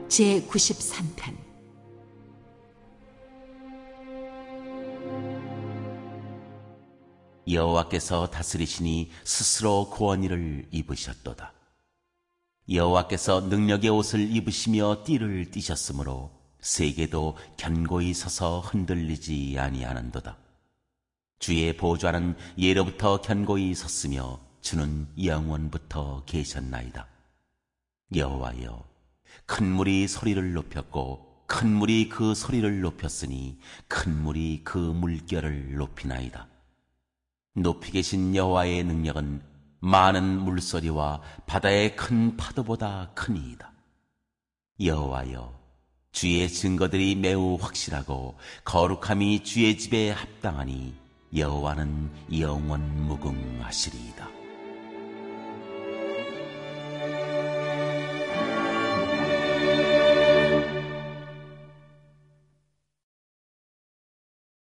제93편. 여호와께서 다스리시니 스스로 구원의를 입으셨도다. 여호와께서 능력의 옷을 입으시며 띠를 띠셨으므로 세계도 견고히 서서 흔들리지 아니하는도다. 주의 보좌는 예로부터 견고히 섰으며 주는 영원부터 계셨나이다. 여호와여, 큰 물이 소리를 높였고 큰 물이 그 소리를 높였으니 큰 물이 그 물결을 높이나이다. 높이 계신 여호와의 능력은 많은 물소리와 바다의 큰 파도보다 크니이다. 여호와여, 주의 증거들이 매우 확실하고 거룩함이 주의 집에 합당하니 여호와는 영원 무궁하시리이다.